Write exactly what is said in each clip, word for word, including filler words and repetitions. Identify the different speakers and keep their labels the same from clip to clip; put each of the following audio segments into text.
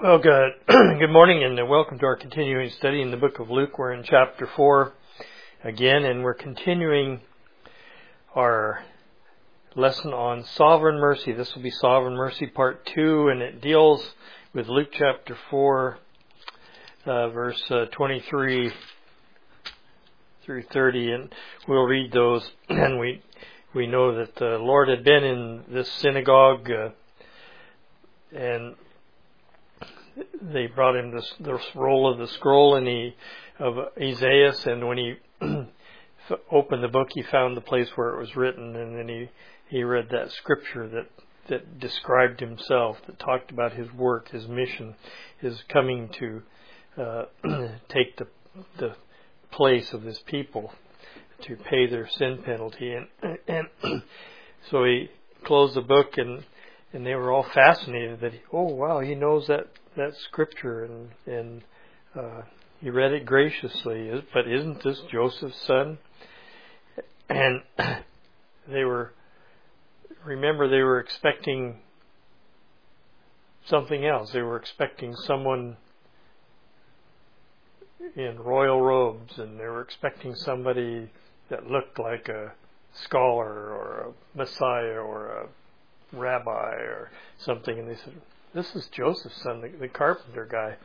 Speaker 1: Well, good. Good morning and welcome to our continuing study in the book of Luke. We're in chapter four again, and we're continuing our lesson on sovereign mercy. This will be sovereign mercy part two, and it deals with Luke chapter four, uh, verse uh, twenty-three through thirty, and we'll read those. And we we know that the Lord had been in this synagogue, uh, and they brought him this, this roll of the scroll and he, of Isaiah, and when he opened the book, he found the place where it was written, and then he, he read that scripture that, that described himself, that talked about his work, his mission, his coming to uh, take the the place of his people, to pay their sin penalty. And, and so he closed the book, and and they were all fascinated that, he, oh wow, he knows that that scripture, and and uh, he read it graciously. But isn't this Joseph's son? And they were, remember, they were expecting something else. They were expecting someone in royal robes, and they were expecting somebody that looked like a scholar or a Messiah or a rabbi or something. And they said, this is Joseph's son, the, the carpenter guy.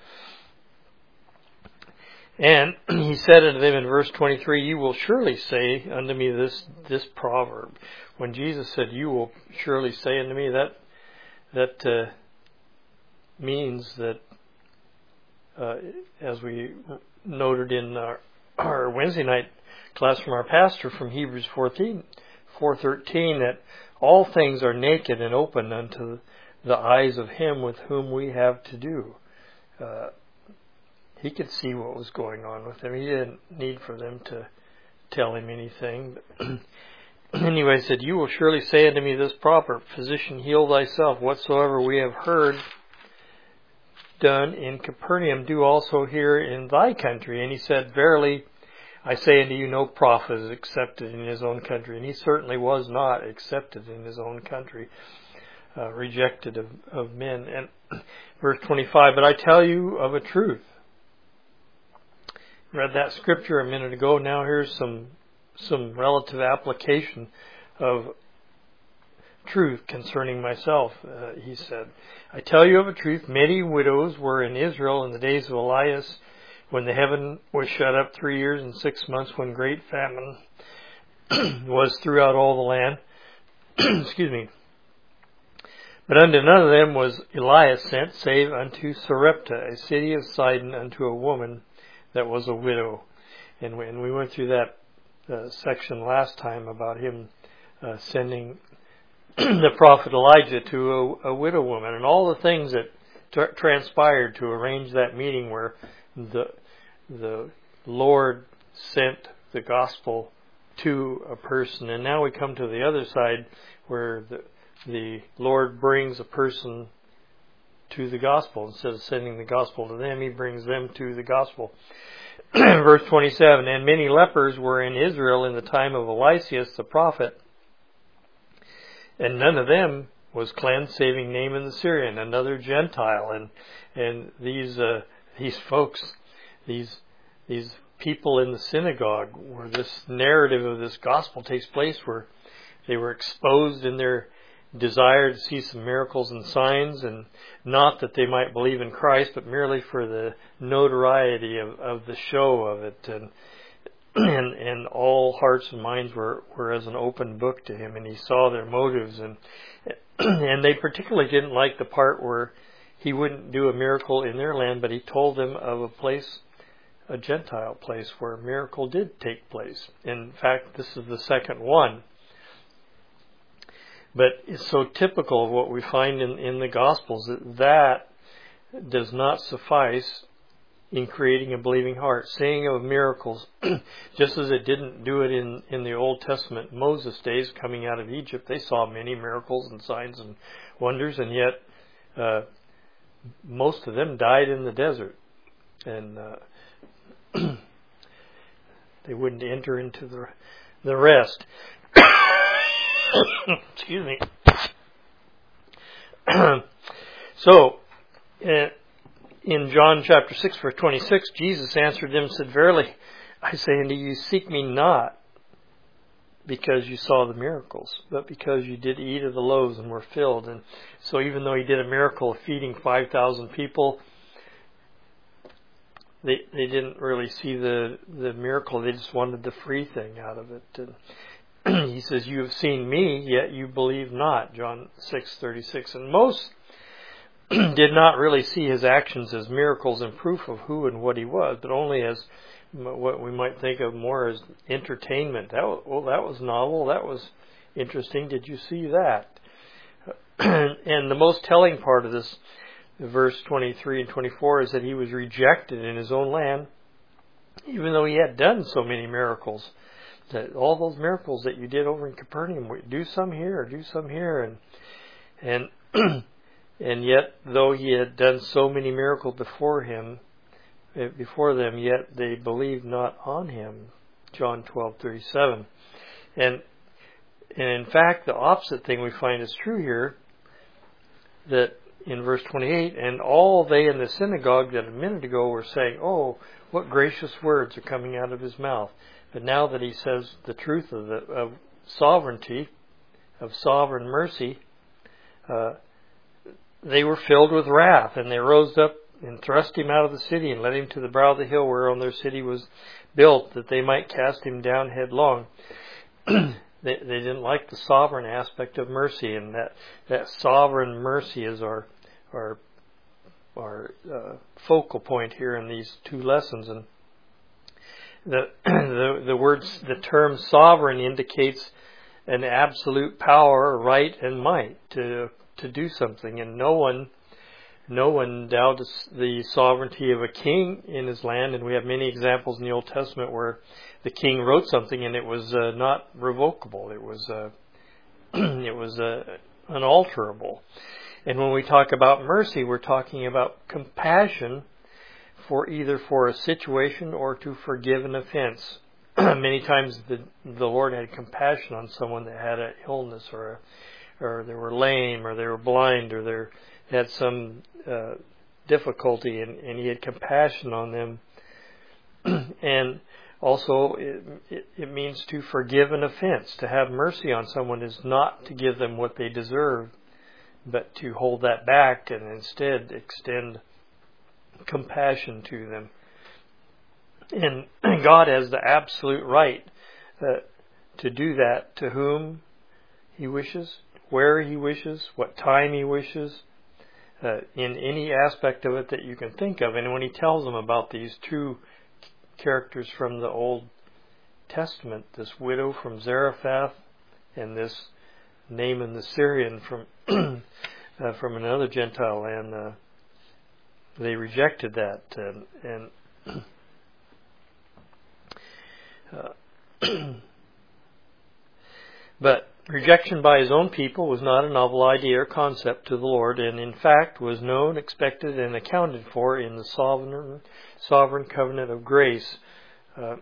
Speaker 1: And he said unto them in verse twenty-three, you will surely say unto me this this proverb. When Jesus said, you will surely say unto me, that that uh, means that, uh, as we noted in our, our Wednesday night class from our pastor from Hebrews four thirteen, that all things are naked and open unto the eyes of him with whom we have to do. Uh, he could see what was going on with them. He didn't need for them to tell him anything. Anyway, he said, you will surely say unto me this proverb, physician, heal thyself. Whatsoever we have heard done in Capernaum, do also here in thy country. And he said, verily, I say unto you, no prophet is accepted in his own country. And he certainly was not accepted in his own country. Uh, rejected of, of men. And verse twenty-five, but I tell you of a truth. Read that scripture a minute ago. Now here's some some relative application of truth concerning myself. Uh, he said, I tell you of a truth, many widows were in Israel in the days of Elias, when the heaven was shut up three years and six months, when great famine was throughout all the land. Excuse me. But unto none of them was Elias sent, save unto Sarepta, a city of Sidon, unto a woman that was a widow. And we, and we went through that uh, section last time about him uh, sending the prophet Elijah to a, a widow woman, and all the things that tra- transpired to arrange that meeting where the the Lord sent the gospel to a person. And now we come to the other side where the the Lord brings a person to the gospel. Instead of sending the gospel to them, he brings them to the gospel. Verse twenty-seven, and many lepers were in Israel in the time of Eliseus the prophet, and none of them was cleansed, saving Naaman the Syrian, another Gentile. And and these uh, these folks, these these people in the synagogue, where this narrative of this gospel takes place, where they were exposed in their desire to see some miracles and signs, and not that they might believe in Christ, but merely for the notoriety of, of the show of it. And, and and all hearts and minds were, were as an open book to him, and he saw their motives. And and they particularly didn't like the part where he wouldn't do a miracle in their land, but he told them of a place, a Gentile place, where a miracle did take place. In fact, this is the second one. But it's so typical of what we find in, in the Gospels that that does not suffice in creating a believing heart. Saying of miracles, just as it didn't do it in, in the Old Testament, Moses' days coming out of Egypt, they saw many miracles and signs and wonders, and yet uh, most of them died in the desert. And uh, they wouldn't enter into the, the rest. Excuse me. So, uh, in John chapter six, verse twenty-six, Jesus answered them and said, "Verily, I say unto you, seek me not because you saw the miracles, but because you did eat of the loaves and were filled." And so even though he did a miracle of feeding five thousand people, they they didn't really see the, the miracle. They just wanted the free thing out of it. And he says, "You have seen me, yet you believe not," John six thirty-six. And most did not really see his actions as miracles and proof of who and what he was, but only as what we might think of more as entertainment. That was, well, that was novel. That was interesting. Did you see that? And the most telling part of this, verse twenty-three and twenty-four, is that he was rejected in his own land, even though he had done so many miracles. That all those miracles that you did over in Capernaum, do some here, do some here, and and and yet, though he had done so many miracles before him, before them, yet they believed not on him. John twelve thirty-seven. And and in fact, the opposite thing we find is true here. That in verse twenty-eight, and all they in the synagogue that a minute ago were saying, "Oh, what gracious words are coming out of his mouth." But now that he says the truth of the of sovereignty, of sovereign mercy, uh, they were filled with wrath, and they rose up and thrust him out of the city and led him to the brow of the hill whereon their city was built, that they might cast him down headlong. they, they didn't like the sovereign aspect of mercy, and that, that sovereign mercy is our our our uh, focal point here in these two lessons. And the the the words, the term sovereign indicates an absolute power, right, and might to to do something, and no one. No one doubts the sovereignty of a king in his land, and we have many examples in the Old Testament where the king wrote something and it was uh, not revocable. It was uh, it was uh, unalterable. And when we talk about mercy, we're talking about compassion for either for a situation or to forgive an offense. Many times the the Lord had compassion on someone that had an illness or a, or they were lame or they were blind or they had some uh, difficulty, and, and he had compassion on them. And also it, it, it means to forgive an offense. To have mercy on someone is not to give them what they deserve, but to hold that back and instead extend compassion to them. And God has the absolute right uh, to do that to whom he wishes, where he wishes, what time he wishes, uh, in any aspect of it that you can think of. And when he tells them about these two characters from the Old Testament, this widow from Zarephath and this Naaman the Syrian from uh, from another Gentile land, uh, they rejected that. And, and uh, but rejection by his own people was not a novel idea or concept to the Lord, and in fact was known, expected, and accounted for in the sovereign, sovereign covenant of grace. Uh,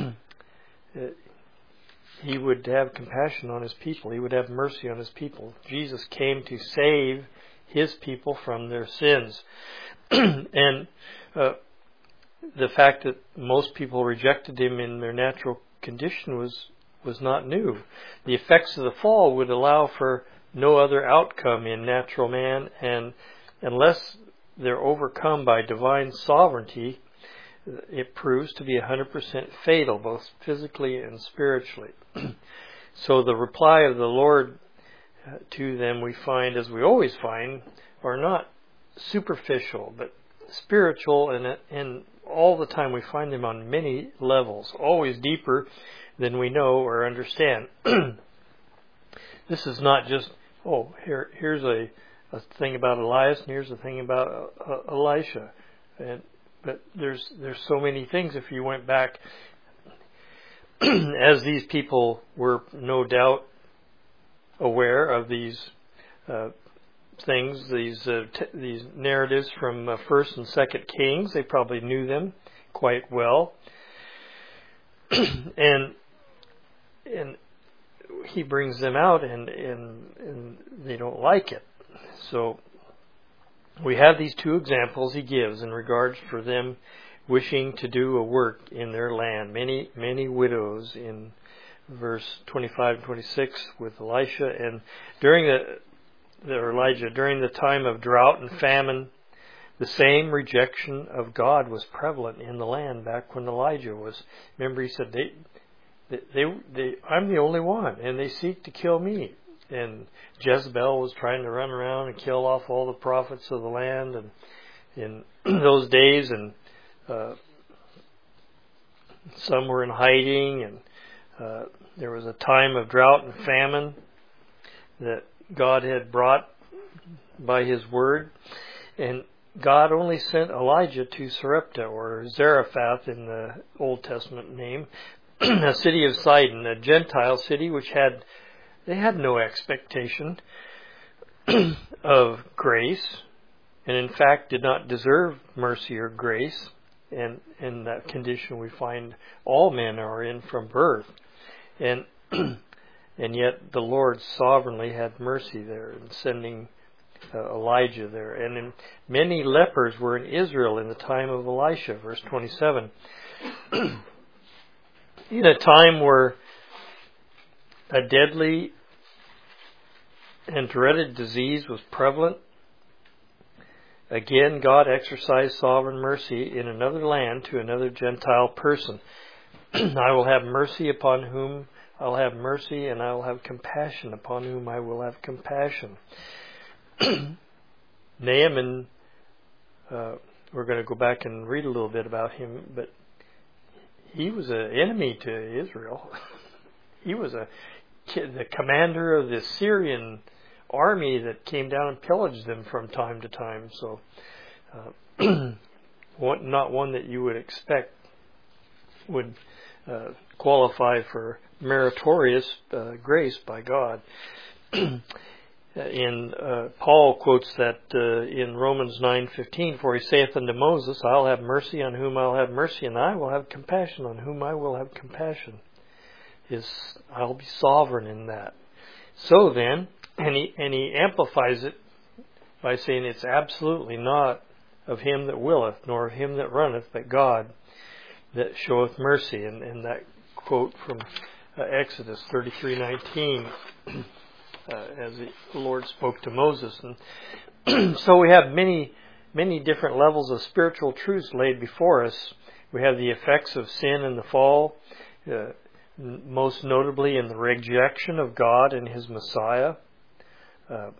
Speaker 1: he would have compassion on his people. He would have mercy on his people. Jesus came to save his people from their sins. and uh, the fact that most people rejected him in their natural condition was was not new. The effects of the fall would allow for no other outcome in natural man, and unless they're overcome by divine sovereignty, it proves to be one hundred percent fatal, both physically and spiritually. So the reply of the Lord to them, we find, as we always find, are not superficial, but spiritual, and, and all the time we find them on many levels, always deeper than we know or understand. This is not just, oh, here here's a, a thing about Elias, and here's a thing about uh, Elisha. And, but there's there's so many things. If you went back, as these people were no doubt aware of these uh, things, these uh, t- these narratives from uh, First and Second Kings, they probably knew them quite well. and and he brings them out, and, and and they don't like it. So we have these two examples he gives in regards for them wishing to do a work in their land. Many, many widows in verse twenty-five and twenty-six with Elisha, and during the, the Elijah, during the time of drought and famine, the same rejection of God was prevalent in the land back when Elijah was. Remember, he said, they, they, they, they I'm the only one, and they seek to kill me. And Jezebel was trying to run around and kill off all the prophets of the land, and in those days, and uh, some were in hiding, and uh, there was a time of drought and famine that God had brought by His word, and God only sent Elijah to Sarepta, or Zarephath in the Old Testament name, a city of Sidon, a Gentile city which had They had no expectation of grace, and in fact did not deserve mercy or grace. And in that condition we find all men are in from birth. And and yet the Lord sovereignly had mercy there in sending uh, Elijah there. And in, many lepers were in Israel in the time of Elisha, verse twenty-seven. In a time where a deadly and dreaded disease was prevalent, again God exercised sovereign mercy in another land to another Gentile person. I will have mercy upon whom I will have mercy, and I will have compassion upon whom I will have compassion. Naaman, uh, we're going to go back and read a little bit about him, but he was an enemy to Israel. He was a the commander of the Syrian army that came down and pillaged them from time to time. So, uh, one, not one that you would expect would uh, qualify for meritorious uh, grace by God. In uh, Paul quotes that uh, in Romans nine fifteen, for he saith unto Moses, I'll have mercy on whom I'll have mercy, and I will have compassion on whom I will have compassion. Is I'll be sovereign in that. So then, and he and he amplifies it by saying it's absolutely not of him that willeth, nor of him that runneth, but God that showeth mercy. And, and that quote from uh, Exodus thirty-three nineteen, uh, as the Lord spoke to Moses. And so we have many, many different levels of spiritual truths laid before us. We have the effects of sin and the fall, uh, most notably in the rejection of God and His Messiah. Uh,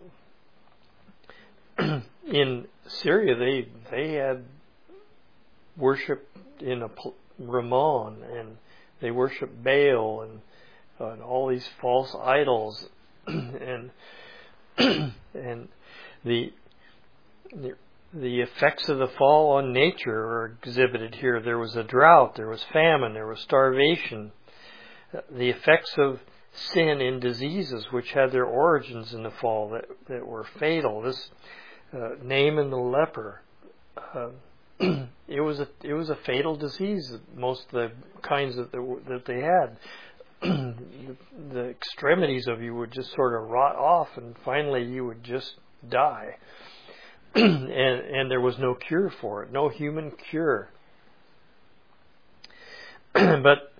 Speaker 1: in Syria, they they had worship in a Ramon, and they worshiped Baal and, uh, and all these false idols, and and the, the the effects of the fall on nature are exhibited here. There was a drought, there was famine, there was starvation. The effects of sin in diseases which had their origins in the fall that, that were fatal. This uh, Naaman the leper, uh, it was a it was a fatal disease. Most of the kinds that they, that they had, the, the extremities of you would just sort of rot off, and finally you would just die. and and there was no cure for it, no human cure. But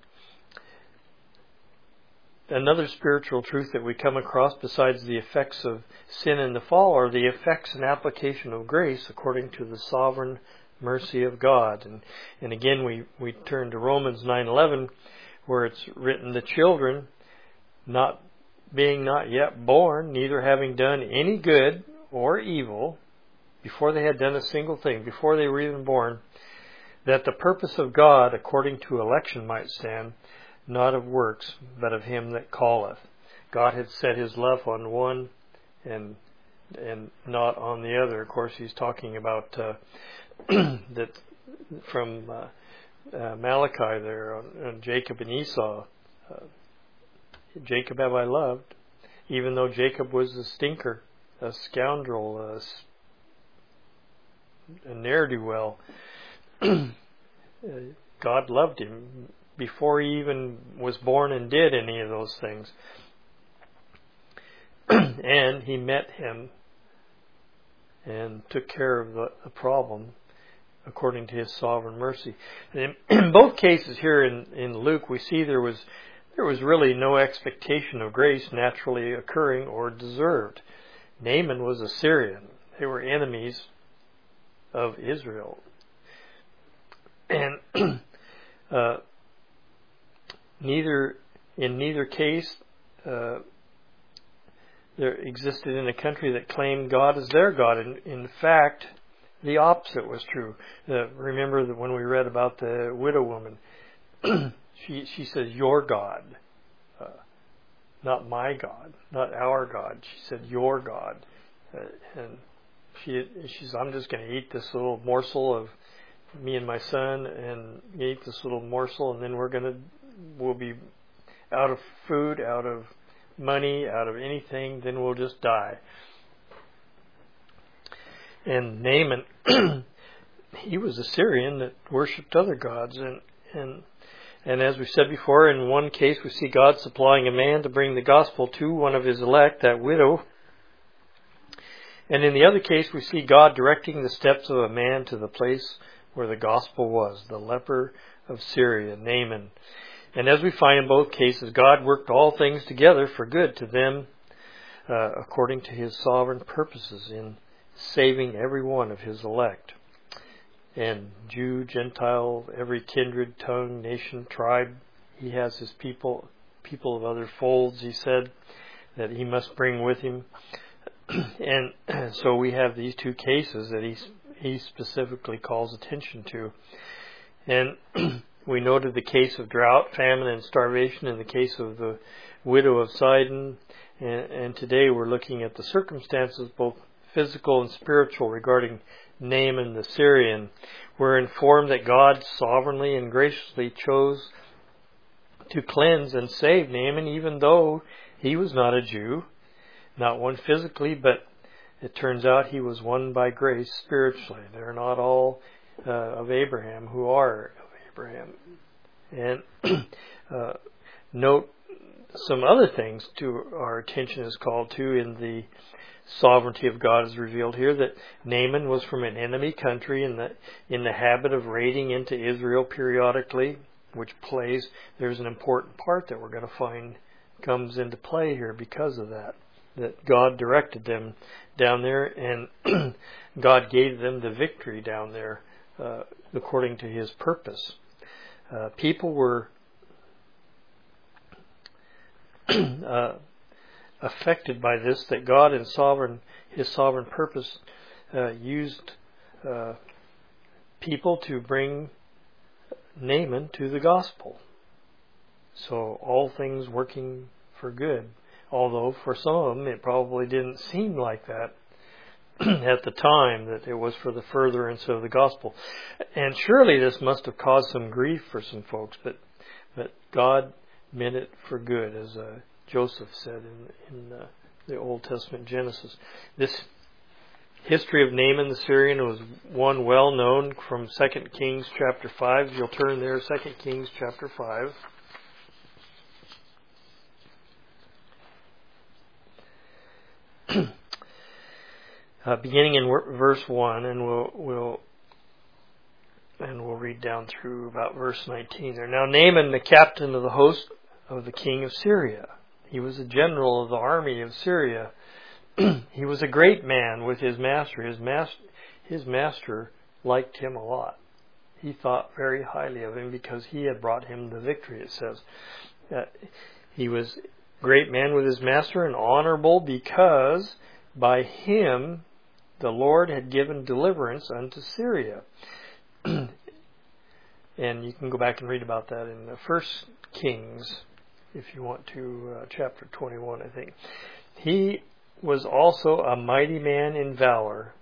Speaker 1: another spiritual truth that we come across besides the effects of sin and the fall are the effects and application of grace according to the sovereign mercy of God. And and again we, we turn to Romans nine eleven, where it's written, the children not being not yet born, neither having done any good or evil, before they had done a single thing, before they were even born, that the purpose of God according to election might stand, not of works, but of him that calleth. God had set His love on one and and not on the other. Of course, He's talking about uh, that from uh, uh, Malachi there on, on Jacob and Esau. Uh, Jacob have I loved, even though Jacob was a stinker, a scoundrel, a, a ne'er-do-well. God loved him before he even was born and did any of those things. And He met him and took care of the, the problem according to his sovereign mercy. And in, in both cases here in, in Luke, we see there was there was really no expectation of grace naturally occurring or deserved. Naaman was a Syrian. They were enemies of Israel. And uh, neither in neither case uh, there existed in a country that claimed God as their God. In, in fact, the opposite was true. Uh, remember that when we read about the widow woman, she she says, "Your God," uh, not my God, not our God. She said, "Your God," uh, and she she says, "I'm just going to eat this little morsel of me and my son, and eat this little morsel, and then we're going to we'll be out of food, out of money, out of anything. Then we'll just die." And Naaman, he was a Syrian that worshipped other gods, and and and as we said before, in one case we see God supplying a man to bring the gospel to one of his elect, that widow, and in the other case we see God directing the steps of a man to the place where the gospel was, the leper of Syria, Naaman. And as we find in both cases, God worked all things together for good to them, uh, according to His sovereign purposes in saving every one of His elect. And Jew, Gentile, every kindred, tongue, nation, tribe, He has His people, people of other folds, He said, that He must bring with Him. And so we have these two cases that He, he specifically calls attention to. And we noted the case of drought, famine, and starvation in the case of the widow of Sidon. And, and today we're looking at the circumstances, both physical and spiritual, regarding Naaman the Syrian. We're informed that God sovereignly and graciously chose to cleanse and save Naaman, even though he was not a Jew, not one physically, but it turns out he was one by grace spiritually. They're not all uh, of Abraham who are of Abraham. And uh, note some other things to our attention is called to in the sovereignty of God is revealed here, that Naaman was from an enemy country in the in the habit of raiding into Israel periodically, which plays there's an important part that we're going to find comes into play here because of that. That God directed them down there, and God gave them the victory down there uh, according to His purpose. Uh, people were uh, affected by this, that God in sovereign His sovereign purpose uh, used uh, people to bring Naaman to the gospel. So all things working for good. Although for some of them it probably didn't seem like that at the time, that it was for the furtherance of the gospel. And surely this must have caused some grief for some folks, but but God meant it for good, as uh, Joseph said in, in uh, the Old Testament Genesis. This history of Naaman the Syrian was one well known from Second Kings chapter five. You'll turn there, Second Kings chapter five. Uh, beginning in w- verse one, and we'll we'll and we'll read down through about verse nineteen there. Now Naaman, the captain of the host of the king of Syria, he was a general of the army of Syria. He was a great man with his master. His master, his master liked him a lot. He thought very highly of him because he had brought him the victory. It says uh, he was a great man with his master, and honorable because by him the Lord had given deliverance unto Syria. And you can go back and read about that in the First Kings, if you want to, uh, chapter twenty-one, I think. He was also a mighty man in valor.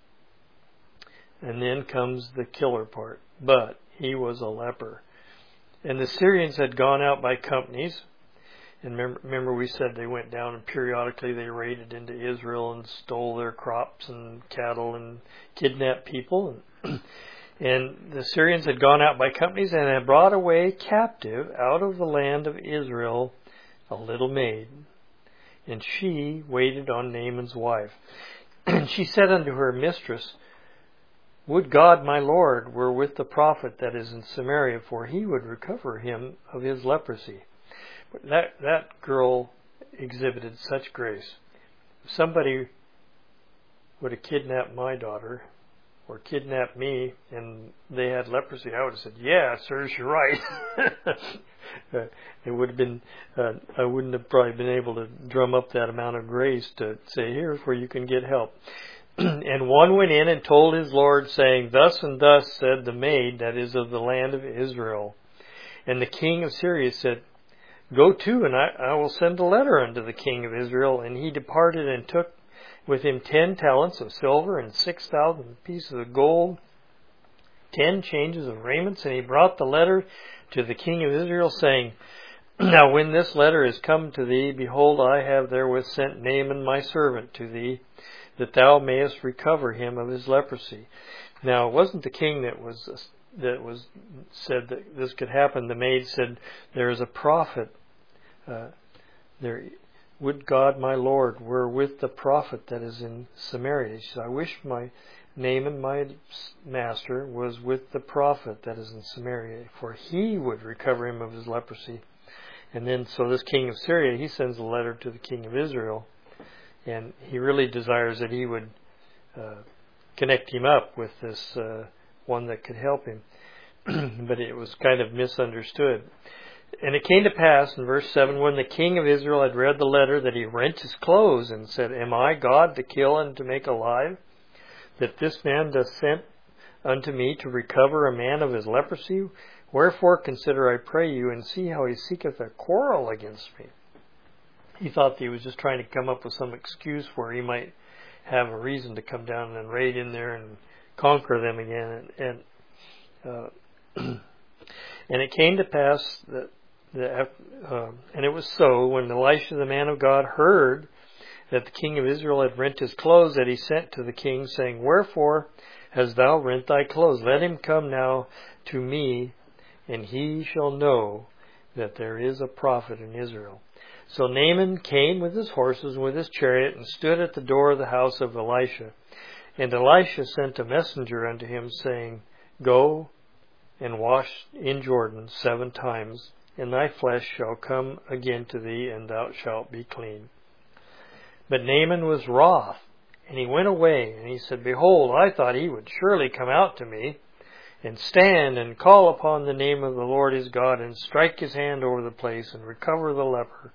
Speaker 1: And then comes the killer part. But he was a leper. And the Syrians had gone out by companies. And remember, remember we said they went down and periodically they raided into Israel and stole their crops and cattle and kidnapped people. And, and the Syrians had gone out by companies and had brought away captive out of the land of Israel a little maid. And she waited on Naaman's wife. And she said unto her mistress, Would God my Lord were with the prophet that is in Samaria, for he would recover him of his leprosy. But that, that girl exhibited such grace. If somebody would have kidnapped my daughter, or kidnapped me, and they had leprosy, I would have said, yeah, sirs, you're right. uh, it would have been, uh, I wouldn't have probably been able to drum up that amount of grace to say, here's where you can get help. And one went in and told his Lord, saying, Thus and thus said the maid that is of the land of Israel. And the king of Syria said, Go to, and I, I will send a letter unto the king of Israel. And he departed and took with him ten talents of silver and six thousand pieces of gold, ten changes of raiments. And he brought the letter to the king of Israel, saying, Now when this letter is come to thee, behold, I have therewith sent Naaman my servant to thee, that thou mayest recover him of his leprosy. Now it wasn't the king that was that was said that this could happen. The maid said, There is a prophet. Uh, there, would God my Lord were with the prophet that is in Samaria. She said, I wish my Naaman, my master, was with the prophet that is in Samaria, for he would recover him of his leprosy. And then, so this king of Syria, he sends a letter to the king of Israel, and he really desires that he would uh, connect him up with this uh, one that could help him. But it was kind of misunderstood. And it came to pass in verse seven, when the king of Israel had read the letter, that he rent his clothes and said, Am I God to kill and to make alive? That this man doth sent unto me to recover a man of his leprosy? Wherefore consider, I pray you, and see how he seeketh a quarrel against me. He thought that he was just trying to come up with some excuse where he might have a reason to come down and raid in there and conquer them again. And and, uh, and it came to pass that, that uh, and it was so, when Elisha the man of God heard that the king of Israel had rent his clothes, that he sent to the king, saying, Wherefore hast thou rent thy clothes? Let him come now to me, and he shall know that there is a prophet in Israel. So Naaman came with his horses and with his chariot, and stood at the door of the house of Elisha. And Elisha sent a messenger unto him, saying, Go and wash in Jordan seven times, and thy flesh shall come again to thee, and thou shalt be clean. But Naaman was wroth, and he went away, and he said, Behold, I thought he would surely come out to me, and stand and call upon the name of the Lord his God, and strike his hand over the place, and recover the leper.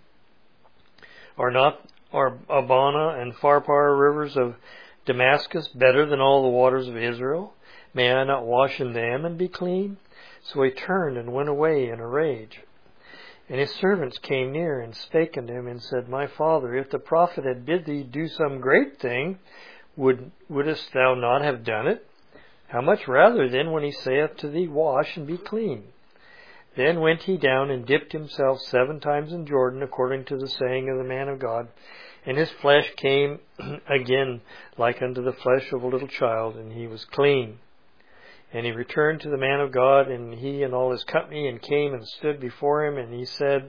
Speaker 1: Are not are Abana and Pharpar rivers of Damascus better than all the waters of Israel? May I not wash in them and be clean? So he turned and went away in a rage. And his servants came near and spake unto him, and said, My father, if the prophet had bid thee do some great thing, would wouldest thou not have done it? How much rather then when he saith to thee, Wash and be clean? Then went he down and dipped himself seven times in Jordan, according to the saying of the man of God. And his flesh came again like unto the flesh of a little child, and he was clean. And he returned to the man of God, and he and all his company, and came and stood before him, and he said,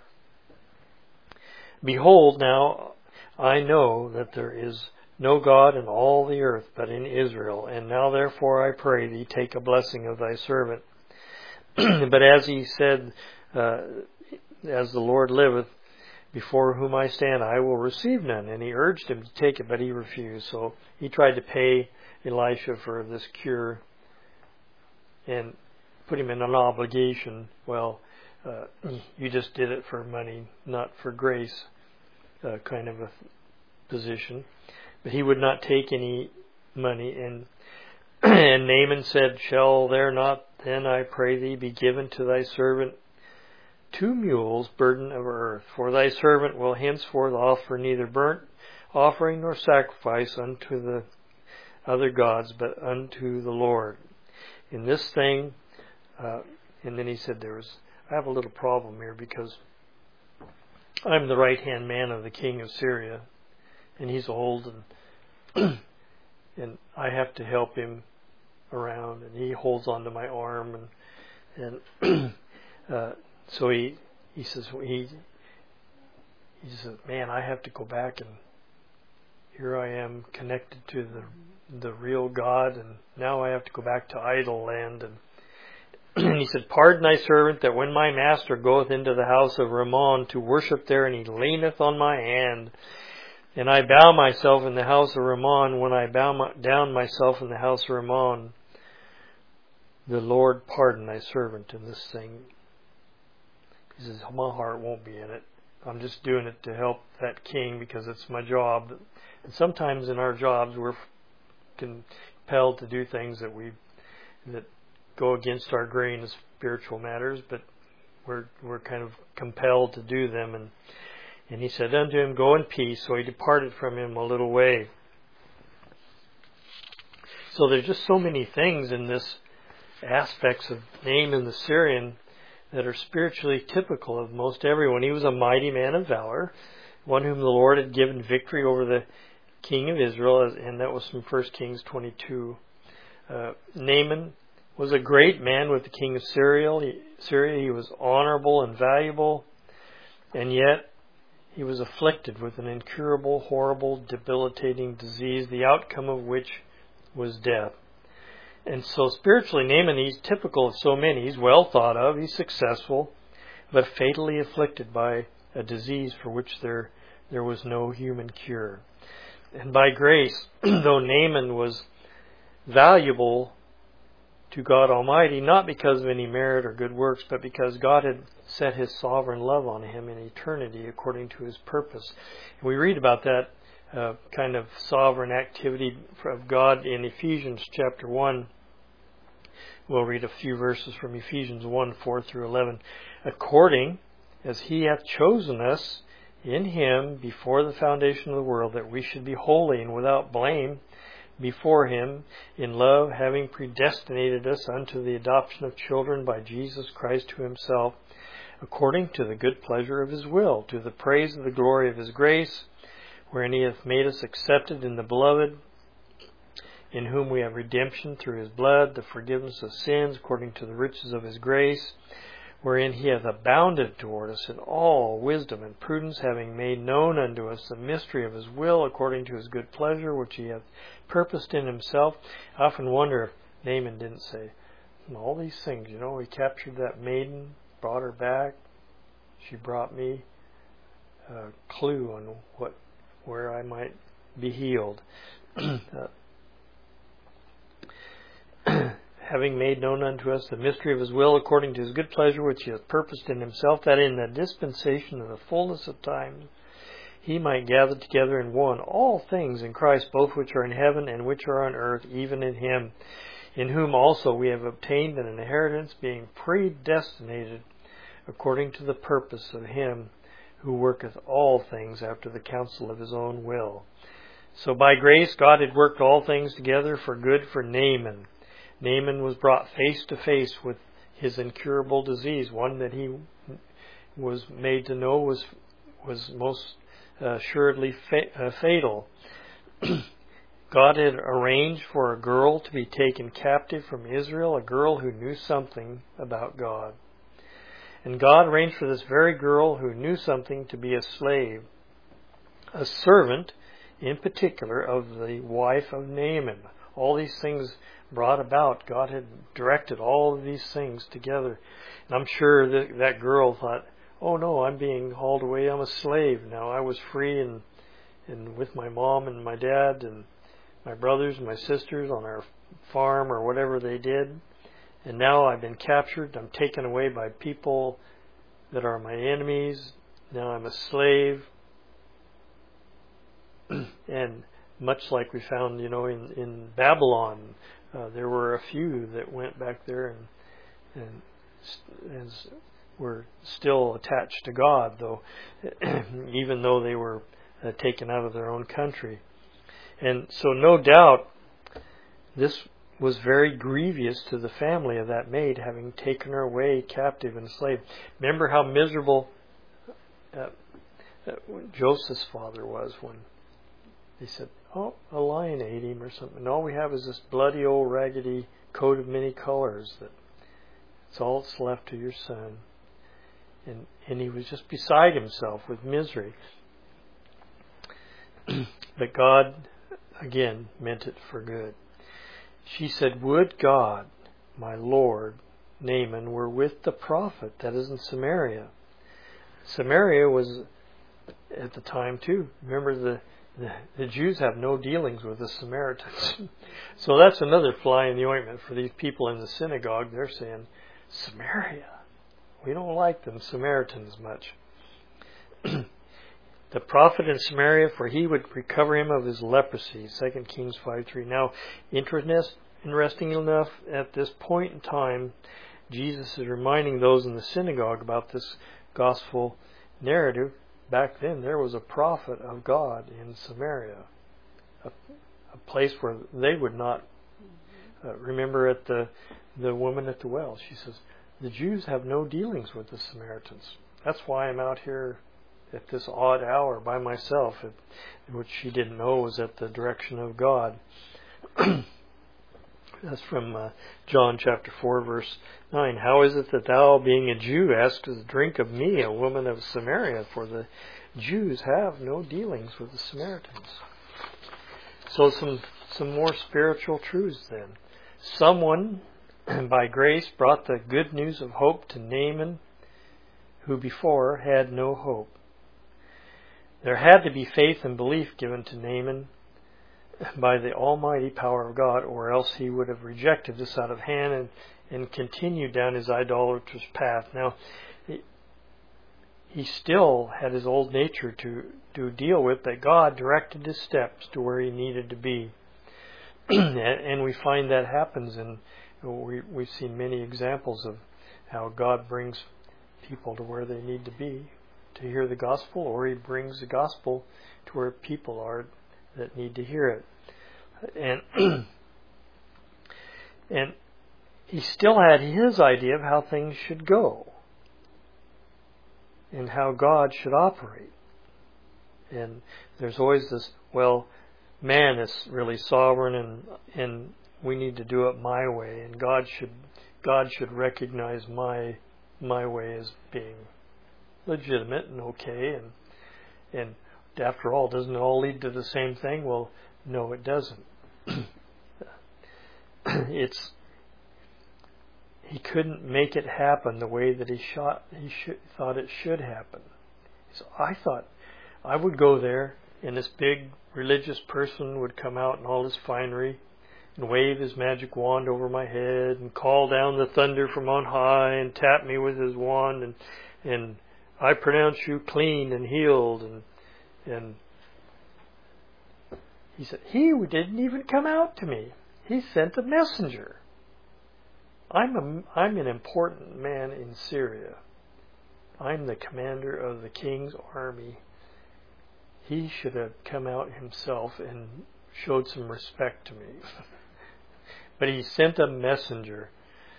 Speaker 1: Behold, now I know that there is no God in all the earth but in Israel. And now therefore I pray thee, take a blessing of thy servant. But as he said, uh, as the Lord liveth, before whom I stand, I will receive none. And he urged him to take it, but he refused. So he tried to pay Elisha for this cure and put him in an obligation. Well, uh, you just did it for money, not for grace, uh, kind of a position. But he would not take any money. And and Naaman said, Shall there not then, I pray thee, be given to thy servant two mules burden of earth? For thy servant will henceforth offer neither burnt offering nor sacrifice unto the other gods, but unto the Lord. In this thing, uh, and then he said, there was, I have a little problem here, because I'm the right-hand man of the king of Syria, and he's old, and and I have to help him around, and he holds onto my arm, and and uh, so he he says he he says, man, I have to go back and here I am connected to the the real God, and now I have to go back to idol land. And, and he said, Pardon thy servant, that when my master goeth into the house of Rimmon to worship there, and he leaneth on my hand, and I bow myself in the house of Rimmon, when I bow my, down myself in the house of Rimmon, the Lord pardon thy servant in this thing. He says, my heart won't be in it. I'm just doing it to help that king because it's my job. And sometimes in our jobs we're compelled to do things that we that go against our grain of spiritual matters, but we're we're kind of compelled to do them. And and he said unto him, Go in peace. So he departed from him a little way. So there's just so many things in this aspects of Naaman the Syrian that are spiritually typical of most everyone. He was a mighty man of valor, one whom the Lord had given victory over the king of Israel, and that was from First Kings twenty-two. Uh, Naaman was a great man with the king of Syria. He, Syria. He was honorable and valuable, and yet he was afflicted with an incurable, horrible, debilitating disease, the outcome of which was death. And so spiritually, Naaman, he's typical of so many. He's well thought of, he's successful, but fatally afflicted by a disease for which there there was no human cure. And by grace, though Naaman was valuable to God Almighty, not because of any merit or good works, but because God had set His sovereign love on him in eternity according to His purpose. And we read about that uh, kind of sovereign activity of God in Ephesians chapter one. We'll read a few verses from Ephesians one, four through eleven. According as He hath chosen us in Him before the foundation of the world, that we should be holy and without blame before Him, in love, having predestinated us unto the adoption of children by Jesus Christ to Himself, according to the good pleasure of His will, to the praise of the glory of His grace, wherein He hath made us accepted in the Beloved, in whom we have redemption through His blood, the forgiveness of sins, according to the riches of His grace, wherein He hath abounded toward us in all wisdom and prudence, having made known unto us the mystery of His will, according to His good pleasure, which He hath purposed in Himself. I often wonder if Naaman didn't say, all these things, you know, he captured that maiden, brought her back, she brought me a clue on what, where I might be healed. uh, having made known unto us the mystery of His will, according to His good pleasure, which He hath purposed in Himself, that in the dispensation of the fullness of time He might gather together in one all things in Christ, both which are in heaven and which are on earth, even in Him, in whom also we have obtained an inheritance, being predestinated according to the purpose of Him who worketh all things after the counsel of His own will. So by grace God had worked all things together for good for Naaman. Naaman was brought face to face with his incurable disease, one that he was made to know was was most assuredly fa- uh, fatal. God had arranged for a girl to be taken captive from Israel, a girl who knew something about God. And God arranged for this very girl who knew something to be a slave, a servant in particular of the wife of Naaman. All these things brought about, God had directed all of these things together. And I'm sure that that girl thought, oh no, I'm being hauled away, I'm a slave now. I was free and and with my mom and my dad and my brothers and my sisters on our farm or whatever they did. And now I've been captured, I'm taken away by people that are my enemies. Now I'm a slave. And much like we found, you know, in, in Babylon, uh, there were a few that went back there and and, and were still attached to God, though, even though they were uh, taken out of their own country. And so no doubt this was very grievous to the family of that maid, having taken her away captive and slave. Remember how miserable uh, uh, Joseph's father was when he said, oh, a lion ate him or something. And all we have is this bloody old raggedy coat of many colors. That it's all that's left to your son. And and he was just beside himself with misery. But God, again, meant it for good. She said, "Would God, my Lord, Naaman, were with the prophet that is in Samaria." Samaria was, at the time too, remember the, the, the Jews have no dealings with the Samaritans. So that's another fly in the ointment for these people in the synagogue. They're saying, Samaria, we don't like them Samaritans much. The prophet in Samaria, for he would recover him of his leprosy. Second Kings five three. Now, interesting enough, at this point in time, Jesus is reminding those in the synagogue about this gospel narrative. Back then, there was a prophet of God in Samaria, a, a place where they would not. Uh, remember, at the the woman at the well, she says, "The Jews have no dealings with the Samaritans. That's why I'm out here at this odd hour by myself," which she didn't know was at the direction of God. That's from uh, John chapter four, verse nine. "How is it that thou, being a Jew, askest drink of me, a woman of Samaria? For the Jews have no dealings with the Samaritans." So some, some more spiritual truths then. Someone, by grace, brought the good news of hope to Naaman, who before had no hope. There had to be faith and belief given to Naaman by the almighty power of God, or else he would have rejected this out of hand and, and continued down his idolatrous path. Now, he, he still had his old nature to, to deal with, but God directed his steps to where he needed to be. and, and we find that happens, and we, we've seen many examples of how God brings people to where they need to be to hear the gospel, or he brings the gospel to where people are that need to hear it. And and he still had his idea of how things should go and how God should operate. And there's always this, well, man is really sovereign, and and we need to do it my way, and God should God should recognize my my way as being legitimate and okay, and and after all, doesn't it all lead to the same thing? Well, no, it doesn't. it's he couldn't make it happen the way that he shot he should, thought it should happen. So I thought I would go there, and this big religious person would come out in all his finery and wave his magic wand over my head and call down the thunder from on high and tap me with his wand, and and I pronounce you clean and healed. And and he said, he didn't even come out to me. He sent a messenger. I'm a, I'm an important man in Syria. I'm the commander of the king's army. He should have come out himself and showed some respect to me. But he sent a messenger.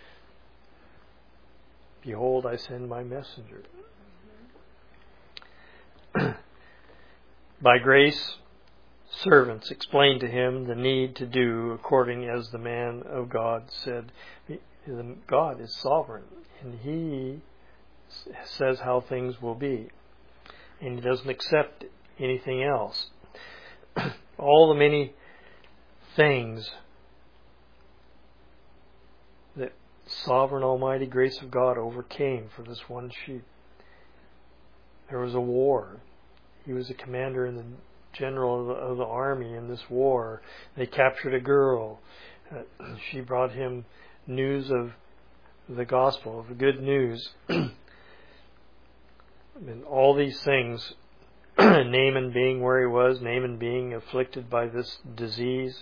Speaker 1: Behold, I send my messenger. By grace, servants explained to him the need to do according as the man of God said. God is sovereign, and he says how things will be, and he doesn't accept anything else. All the many things that sovereign almighty grace of God overcame for this one sheep. There was a war. He was a commander and the general of the, of the army in this war. They captured a girl. Uh, she brought him news of the gospel, of the good news. And all these things, Naaman being where he was, Naaman being afflicted by this disease.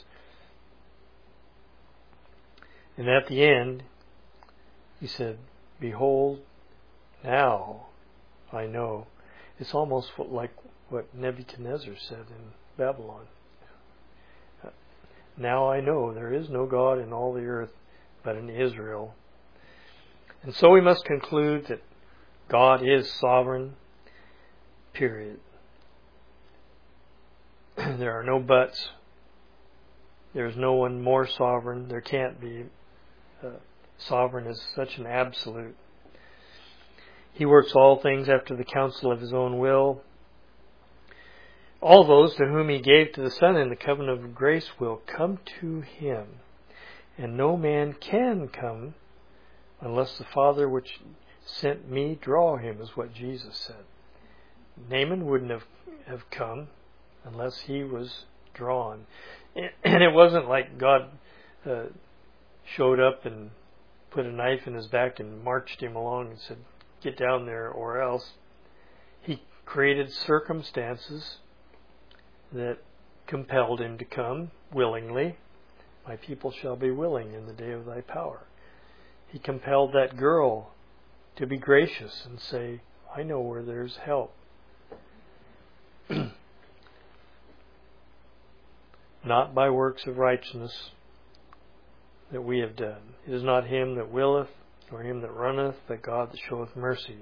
Speaker 1: And at the end, he said, behold, now I know. It's almost like what Nebuchadnezzar said in Babylon. Now I know there is no God in all the earth but in Israel. And so we must conclude that God is sovereign, period. There are no buts. There is no one more sovereign. There can't be. Uh, sovereign is such an absolute. He works all things after the counsel of his own will. All those to whom he gave to the Son in the covenant of grace will come to him. And no man can come unless the Father which sent me draw him, is what Jesus said. Naaman wouldn't have, have come unless he was drawn. And it wasn't like God uh, showed up and put a knife in his back and marched him along and said, get down there or else. He created circumstances that compelled him to come willingly. My people shall be willing in the day of thy power. He compelled that girl to be gracious and say, I know where there's help. Not by works of righteousness that we have done. It is not him that willeth, nor him that runneth, but God that showeth mercy.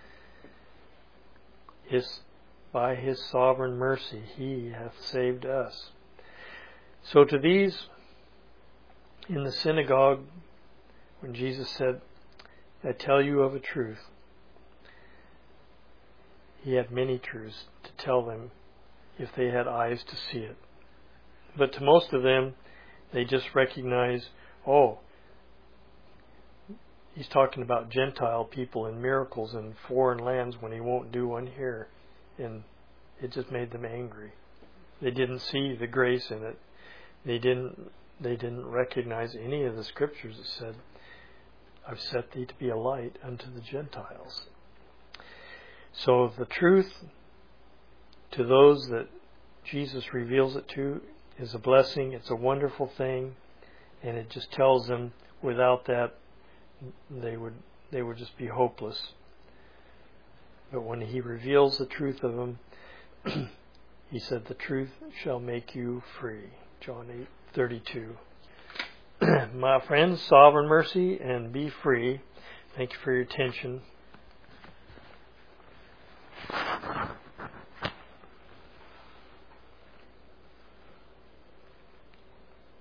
Speaker 1: His, by his sovereign mercy he hath saved us. So to these in the synagogue, when Jesus said, I tell you of a truth, he had many truths to tell them if they had eyes to see it. But to most of them, they just recognize, oh, he's talking about Gentile people and miracles in foreign lands when he won't do one here. And it just made them angry. They didn't see the grace in it. They didn't they didn't recognize any of the scriptures that said, I've set thee to be a light unto the Gentiles. So the truth to those that Jesus reveals it to is a blessing. It's a wonderful thing. And it just tells them without that they would they would just be hopeless. But when he reveals the truth of them, he said, the truth shall make you free. John eight thirty-two. My friends, sovereign mercy and be free. Thank you for your attention.